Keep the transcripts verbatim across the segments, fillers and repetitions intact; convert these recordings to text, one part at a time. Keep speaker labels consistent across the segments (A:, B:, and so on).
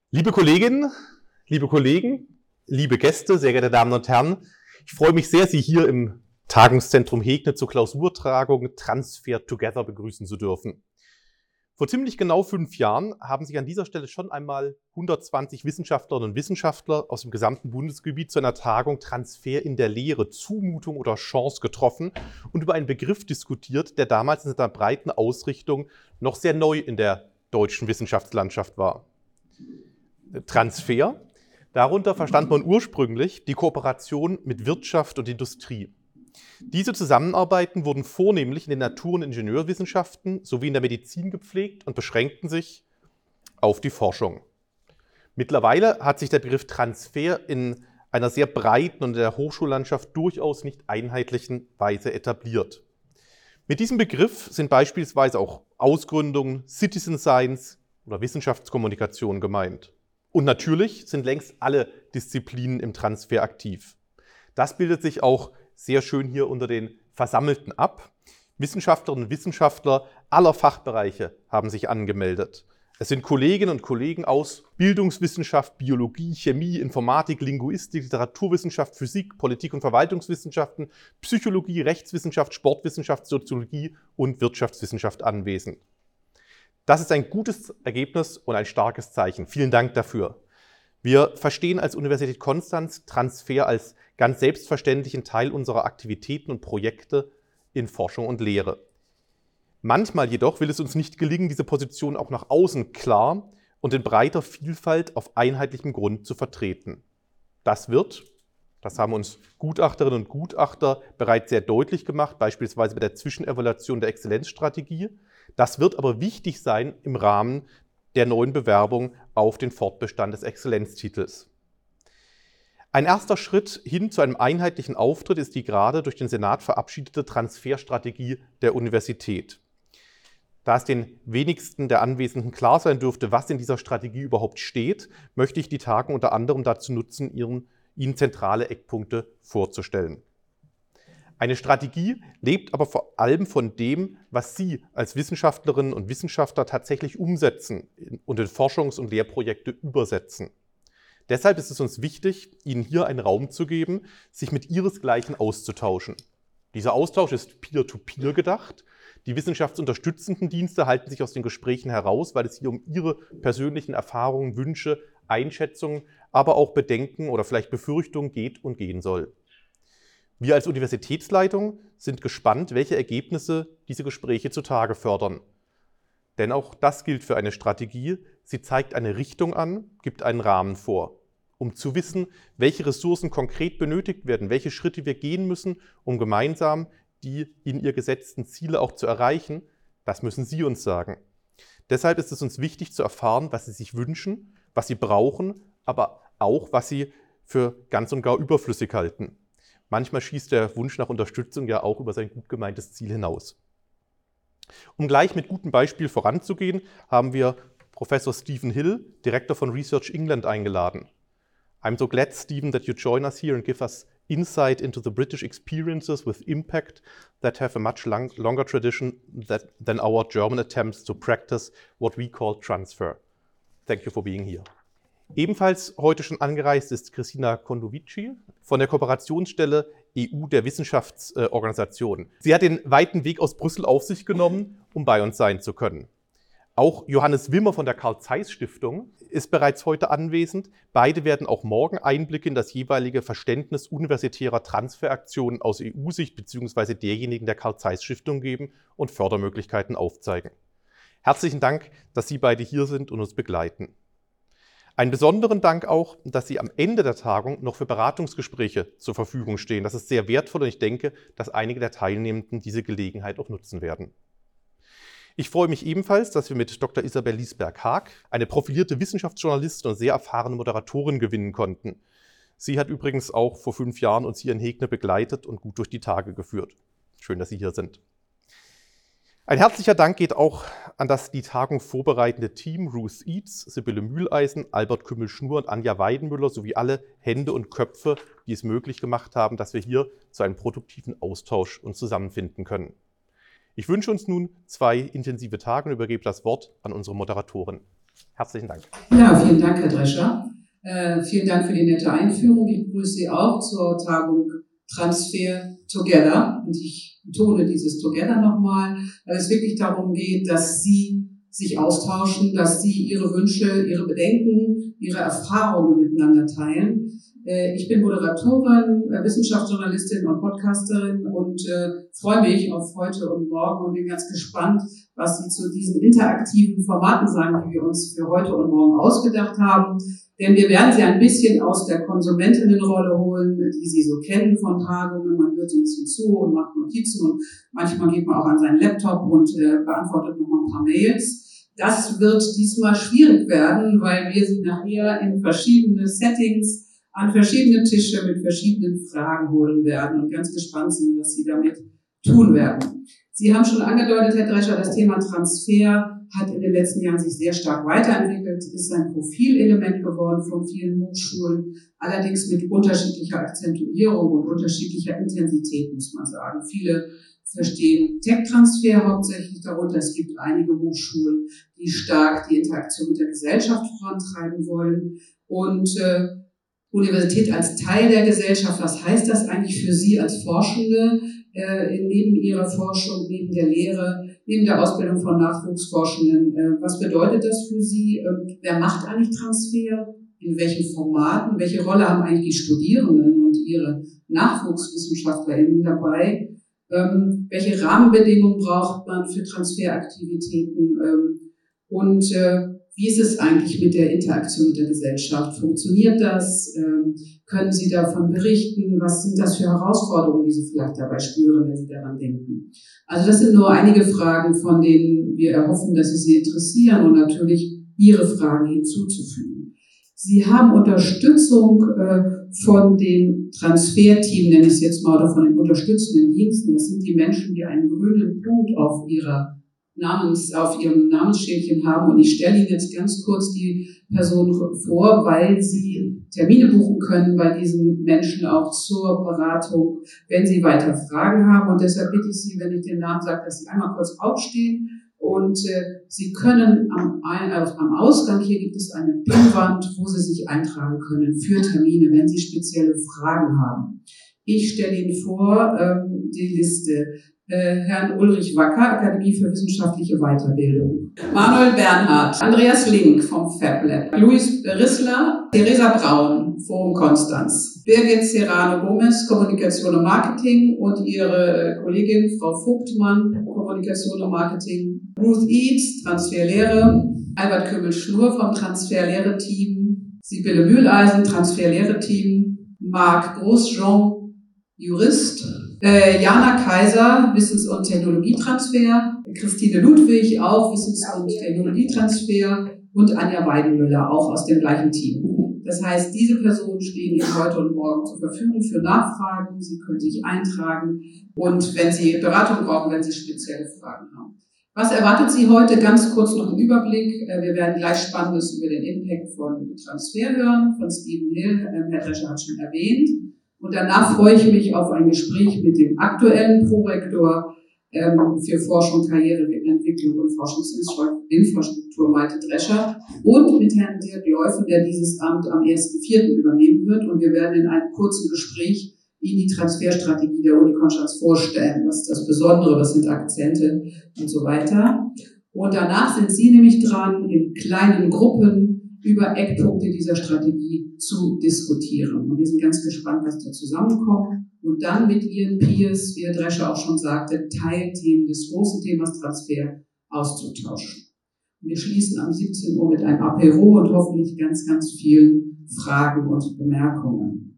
A: Liebe Kolleginnen, liebe Kollegen, liebe Gäste, sehr geehrte Damen und Herren, ich freue mich sehr, Sie hier im Tagungszentrum Hegne zur Klausurtagung Transfer Together begrüßen zu dürfen. Vor ziemlich genau fünf Jahren haben sich an dieser Stelle schon einmal hundertzwanzig Wissenschaftlerinnen und Wissenschaftler aus dem gesamten Bundesgebiet zu einer Tagung Transfer in der Lehre, Zumutung oder Chance getroffen und über einen Begriff diskutiert, der damals in seiner breiten Ausrichtung noch sehr neu in der deutschen Wissenschaftslandschaft war. Transfer. Darunter verstand man ursprünglich die Kooperation mit Wirtschaft und Industrie. Diese Zusammenarbeiten wurden vornehmlich in den Natur- und Ingenieurwissenschaften sowie in der Medizin gepflegt und beschränkten sich auf die Forschung. Mittlerweile hat sich der Begriff Transfer in einer sehr breiten und in der Hochschullandschaft durchaus nicht einheitlichen Weise etabliert. Mit diesem Begriff sind beispielsweise auch Ausgründungen, Citizen Science oder Wissenschaftskommunikation gemeint. Und natürlich sind längst alle Disziplinen im Transfer aktiv. Das bildet sich auch sehr schön hier unter den Versammelten ab. Wissenschaftlerinnen und Wissenschaftler aller Fachbereiche haben sich angemeldet. Es sind Kolleginnen und Kollegen aus Bildungswissenschaft, Biologie, Chemie, Informatik, Linguistik, Literaturwissenschaft, Physik, Politik- und Verwaltungswissenschaften, Psychologie, Rechtswissenschaft, Sportwissenschaft, Soziologie und Wirtschaftswissenschaft anwesend. Das ist ein gutes Ergebnis und ein starkes Zeichen. Vielen Dank dafür. Wir verstehen als Universität Konstanz Transfer als ganz selbstverständlichen Teil unserer Aktivitäten und Projekte in Forschung und Lehre. Manchmal jedoch will es uns nicht gelingen, diese Position auch nach außen klar und in breiter Vielfalt auf einheitlichem Grund zu vertreten. Das wird, das haben uns Gutachterinnen und Gutachter bereits sehr deutlich gemacht, beispielsweise bei der Zwischenevaluation der Exzellenzstrategie. Das wird aber wichtig sein im Rahmen der neuen Bewerbung auf den Fortbestand des Exzellenztitels. Ein erster Schritt hin zu einem einheitlichen Auftritt ist die gerade durch den Senat verabschiedete Transferstrategie der Universität. Da es den wenigsten der Anwesenden klar sein dürfte, was in dieser Strategie überhaupt steht, möchte ich die Tagung unter anderem dazu nutzen, Ihnen, Ihnen zentrale Eckpunkte vorzustellen. Eine Strategie lebt aber vor allem von dem, was Sie als Wissenschaftlerinnen und Wissenschaftler tatsächlich umsetzen und in Forschungs- und Lehrprojekte übersetzen. Deshalb ist es uns wichtig, Ihnen hier einen Raum zu geben, sich mit Ihresgleichen auszutauschen. Dieser Austausch ist peer-to-peer gedacht. Die wissenschaftsunterstützenden Dienste halten sich aus den Gesprächen heraus, weil es hier um Ihre persönlichen Erfahrungen, Wünsche, Einschätzungen, aber auch Bedenken oder vielleicht Befürchtungen geht und gehen soll. Wir als Universitätsleitung sind gespannt, welche Ergebnisse diese Gespräche zutage fördern. Denn auch das gilt für eine Strategie. Sie zeigt eine Richtung an, gibt einen Rahmen vor. Um zu wissen, welche Ressourcen konkret benötigt werden, welche Schritte wir gehen müssen, um gemeinsam die in ihr gesetzten Ziele auch zu erreichen, das müssen Sie uns sagen. Deshalb ist es uns wichtig zu erfahren, was Sie sich wünschen, was Sie brauchen, aber auch, was Sie für ganz und gar überflüssig halten. Manchmal schießt der Wunsch nach Unterstützung ja auch über sein gut gemeintes Ziel hinaus. Um gleich mit gutem Beispiel voranzugehen, haben wir Professor Stephen Hill, Director von Research England, eingeladen. I'm so glad, Stephen, that you join us here and give us insight into the British experiences with impact that have a much long, longer tradition that, than our German attempts to practice what we call transfer. Thank you for being here. Ebenfalls heute schon angereist ist Christina Kondovici von der Kooperationsstelle E U der Wissenschaftsorganisationen. Sie hat den weiten Weg aus Brüssel auf sich genommen, um bei uns sein zu können. Auch Johannes Wimmer von der Carl-Zeiss-Stiftung ist bereits heute anwesend. Beide werden auch morgen Einblicke in das jeweilige Verständnis universitärer Transferaktionen aus E U-Sicht bzw. derjenigen der Carl-Zeiss-Stiftung geben und Fördermöglichkeiten aufzeigen. Herzlichen Dank, dass Sie beide hier sind und uns begleiten. Einen besonderen Dank auch, dass Sie am Ende der Tagung noch für Beratungsgespräche zur Verfügung stehen. Das ist sehr wertvoll und ich denke, dass einige der Teilnehmenden diese Gelegenheit auch nutzen werden. Ich freue mich ebenfalls, dass wir mit Doktor Isabel Liesberg-Haag eine profilierte Wissenschaftsjournalistin und sehr erfahrene Moderatorin gewinnen konnten. Sie hat übrigens auch vor fünf Jahren uns hier in Hegne begleitet und gut durch die Tage geführt. Schön, dass Sie hier sind. Ein herzlicher Dank geht auch an das die Tagung vorbereitende Team, Ruth Eads, Sibylle Mühleisen, Albert Kümmel-Schnur und Anja Weidenmüller sowie alle Hände und Köpfe, die es möglich gemacht haben, dass wir hier zu einem produktiven Austausch uns zusammenfinden können. Ich wünsche uns nun zwei intensive Tage und übergebe das Wort an unsere Moderatorin. Herzlichen Dank.
B: Ja, vielen Dank, Herr Drescher. Äh, vielen Dank für die nette Einführung. Ich begrüße Sie auch zur Tagung Transfer Together. Und ich betone dieses Together nochmal, weil es wirklich darum geht, dass Sie sich austauschen, dass Sie Ihre Wünsche, Ihre Bedenken, Ihre Erfahrungen miteinander teilen. Äh, ich bin Moderatorin, äh, Wissenschaftsjournalistin und Podcasterin und äh, freue mich auf heute und morgen und bin ganz gespannt, was Sie zu diesen interaktiven Formaten sagen, die wir uns für heute und morgen ausgedacht haben. Denn wir werden Sie ein bisschen aus der Konsumentinnenrolle holen, die Sie so kennen von Tagungen. Man hört so ein bisschen zu und macht Notizen und manchmal geht man auch an seinen Laptop und äh, beantwortet noch mal ein paar Mails. Das wird diesmal schwierig werden, weil wir Sie nachher in verschiedene Settings, an verschiedene Tische mit verschiedenen Fragen holen werden und ganz gespannt sind, was Sie damit tun werden. Sie haben schon angedeutet, Herr Drescher, das Thema Transfer hat in den letzten Jahren sich sehr stark weiterentwickelt, ist ein Profilelement geworden von vielen Hochschulen, allerdings mit unterschiedlicher Akzentuierung und unterschiedlicher Intensität, muss man sagen. Viele verstehen Tech-Transfer hauptsächlich darunter. Es gibt einige Hochschulen, die stark die Interaktion mit der Gesellschaft vorantreiben wollen. Und äh, Universität als Teil der Gesellschaft, was heißt das eigentlich für Sie als Forschende äh, neben Ihrer Forschung, neben der Lehre, neben der Ausbildung von Nachwuchsforschenden? Äh, was bedeutet das für Sie? Äh, wer macht eigentlich Transfer? In welchen Formaten? Welche Rolle haben eigentlich die Studierenden und ihre NachwuchswissenschaftlerInnen dabei? Ähm, welche Rahmenbedingungen braucht man für Transferaktivitäten? Ähm, und äh, wie ist es eigentlich mit der Interaktion mit der Gesellschaft? Funktioniert das? Ähm, können Sie davon berichten? Was sind das für Herausforderungen, die Sie vielleicht dabei spüren, wenn Sie daran denken? Also das sind nur einige Fragen, von denen wir erhoffen, dass sie Sie interessieren und natürlich Ihre Fragen hinzuzufügen. Sie haben Unterstützung äh, von dem Transferteam, nenne ich es jetzt mal, oder von den unterstützenden Diensten. Das sind die Menschen, die einen grünen Punkt auf ihrer Namens, auf ihrem Namensschildchen haben. Und ich stelle Ihnen jetzt ganz kurz die Person vor, weil Sie Termine buchen können bei diesen Menschen auch zur Beratung, wenn Sie weiter Fragen haben. Und deshalb bitte ich Sie, wenn ich den Namen sage, dass Sie einmal kurz aufstehen. Und äh, Sie können am, also am Ausgang, hier gibt es eine Pinnwand, wo Sie sich eintragen können für Termine, wenn Sie spezielle Fragen haben. Ich stelle Ihnen vor, ähm, die Liste. Äh, Herrn Ulrich Wacker, Akademie für wissenschaftliche Weiterbildung. Manuel Bernhard, Andreas Link vom FabLab, Luis Rissler, Theresa Braun, Forum Konstanz, Birgit Serrano Gomez, Kommunikation und Marketing und ihre Kollegin Frau Vogtmann, Kommunikation und Marketing, Ruth Eads, Transferlehre, Albert Kümmel-Schnur vom Transferlehre-Team, Sibylle Mühleisen, Transferlehre-Team, Marc Grosjean, Jurist, Äh, Jana Kaiser, Wissens- und Technologietransfer, Christine Ludwig, auch Wissens- und Technologietransfer und Anja Weidenmüller, auch aus dem gleichen Team. Das heißt, diese Personen stehen Ihnen heute und morgen zur Verfügung für Nachfragen. Sie können sich eintragen und wenn Sie Beratung brauchen, wenn Sie spezielle Fragen haben. Was erwartet Sie heute? Ganz kurz noch ein Überblick. Wir werden gleich Spannendes über den Impact von Transfer hören, von Stephen Hill, Herr Drescher hat schon erwähnt. Und danach freue ich mich auf ein Gespräch mit dem aktuellen Prorektor ähm, für Forschung, Karriereentwicklung und Forschungsinfrastruktur, Malte Drescher, und mit Herrn Dirk Leufen, der dieses Amt am ersten vierten übernehmen wird. Und wir werden in einem kurzen Gespräch Ihnen die Transferstrategie der Uni Konstanz vorstellen. Was ist das Besondere, was sind Akzente und so weiter. Und danach sind Sie nämlich dran, in kleinen Gruppen über Eckpunkte dieser Strategie zu diskutieren. Und wir sind ganz gespannt, was da zusammenkommt. Und dann mit Ihren Peers, wie Herr Drescher auch schon sagte, Teilthemen des großen Themas Transfer auszutauschen. Wir schließen am siebzehn Uhr mit einem Apéro und hoffentlich ganz, ganz vielen Fragen und Bemerkungen.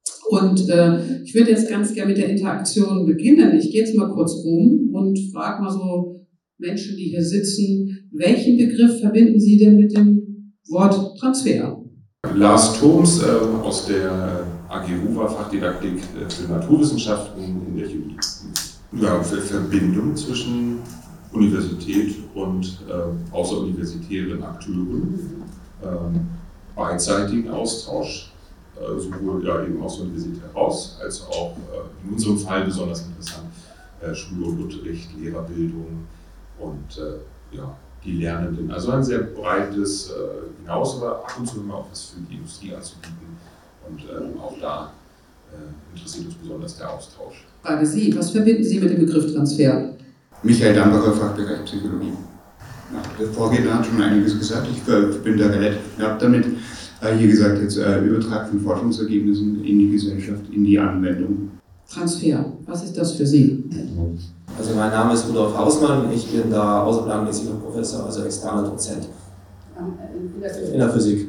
B: Und äh, ich würde jetzt ganz gerne mit der Interaktion beginnen. Ich gehe jetzt mal kurz rum und frage mal so Menschen, die hier sitzen, welchen Begriff verbinden Sie denn mit dem Wort Transfer?
C: Lars Thoms äh, aus der A G U W A Fachdidaktik äh, für Naturwissenschaften in der Chemie. Ja, für Verbindung zwischen Universität und äh, außeruniversitären Akteuren, äh, beidseitigen Austausch, äh, sowohl ja, eben aus der Universität heraus, als auch äh, in unserem Fall besonders interessant, äh, Schule und Unterricht, Lehrerbildung und äh, ja, die Lernenden. Also ein sehr breites äh, hinaus, aber ab und zu immer auch was für die Industrie anzubieten. Und ähm, auch da äh, interessiert uns besonders der Austausch.
B: Frage Sie, was verbinden Sie mit dem Begriff Transfer?
D: Michael Dambacher, Fachbereich Psychologie. Ja, der Vorredner hat schon einiges gesagt, ich bin da relativ knapp damit. Hier gesagt, jetzt äh, Übertrag von Forschungsergebnissen in die Gesellschaft, in die Anwendung.
B: Transfer, was ist das für Sie?
E: Also mein Name ist Rudolf Hausmann, ich bin da außerplanmäßiger Professor, also externer Dozent in der Physik.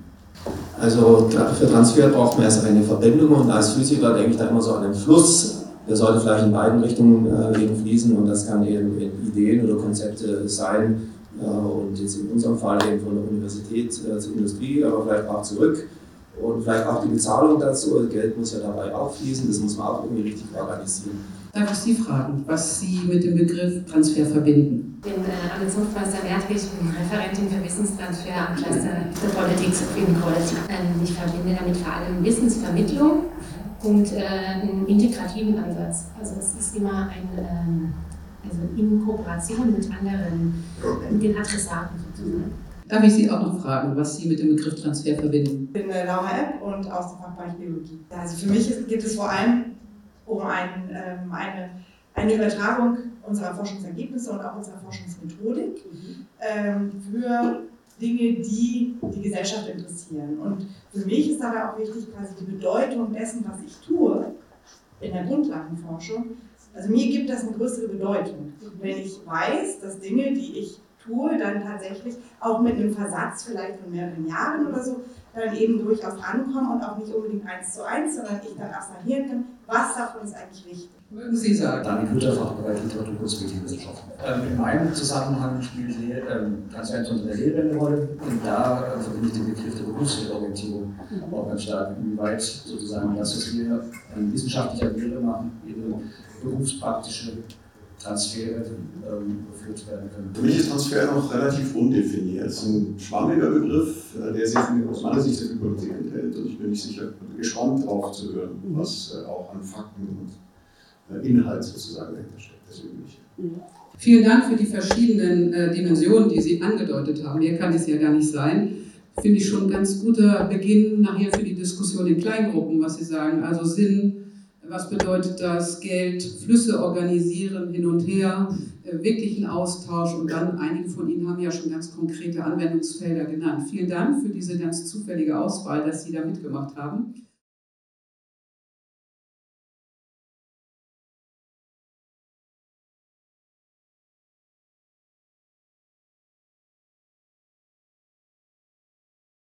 E: Also für Transfer braucht man erst eine Verbindung und als Physiker denke ich da immer so an den Fluss. Der sollte vielleicht in beiden Richtungen äh, eben fließen und das kann eben Ideen oder Konzepte sein äh, und jetzt in unserem Fall eben von der Universität äh, zur Industrie, aber vielleicht auch zurück und vielleicht auch die Bezahlung dazu. Geld muss ja dabei auch fließen, das muss man auch irgendwie richtig organisieren.
B: Darf ich Sie fragen, was Sie mit dem Begriff Transfer verbinden?
F: Ich bin äh, Anne Zunftmeister-Wertwig, ich bin Referentin für Wissenstransfer am Cluster für Politics of Inequality. Ähm, ich verbinde damit vor allem Wissensvermittlung und äh, einen integrativen Ansatz. Also es ist immer ein, ähm, also in Kooperation mit anderen, mit den Adressaten sozusagen.
B: Darf ich Sie auch noch fragen, was Sie mit dem Begriff Transfer verbinden?
G: Ich bin äh, Laura Epp und aus dem Fachbereich Biologie. Also für mich ist, geht es vor allem um ein, ähm, eine, eine Übertragung unserer Forschungsergebnisse und auch unserer Forschungsmethodik ähm, für Dinge, die die Gesellschaft interessieren. Und für mich ist dabei auch wichtig, quasi die Bedeutung dessen, was ich tue, in der Grundlagenforschung. Also mir gibt das eine größere Bedeutung, wenn ich weiß, dass Dinge, die ich tue, dann tatsächlich auch mit einem Versatz vielleicht von mehreren Jahren oder so, dann eben durchaus ankommen und auch nicht unbedingt eins zu eins, sondern ich dann abstrahieren kann, was davon ist eigentlich wichtig.
B: Mögen Sie sagen?
H: Daniel Hütter, Fachbereich Literatur und Wissenschaften. Ähm, in meinem Zusammenhang spielt ähm, Transfer unter der Lehre eine Rolle und da äh, verbinde ich den Begriff der Berufsorientierung auch ganz stark, inwieweit sozusagen das, was wir an wissenschaftlicher Lehre machen, eben berufspraktische Transfere ähm, geführt werden können.
I: Für mich ist Transfer noch relativ undefiniert. Es ist ein schwammiger Begriff, der sich aus meiner Sicht sehr viel Politik enthält und ich bin nicht sicher, gespannt darauf zu hören, was äh, auch an Fakten und äh, Inhalt sozusagen dahinter steckt. Deswegen nicht.
B: Vielen Dank für die verschiedenen äh, Dimensionen, die Sie angedeutet haben. Mehr kann es ja gar nicht sein. Finde ich schon ein ganz guter Beginn nachher für die Diskussion in Kleingruppen, was Sie sagen. Also Sinn, was bedeutet das? Geld, Flüsse organisieren, hin und her, äh, wirklichen Austausch und dann, einige von Ihnen haben ja schon ganz konkrete Anwendungsfelder genannt. Vielen Dank für diese ganz zufällige Auswahl, dass Sie da mitgemacht haben.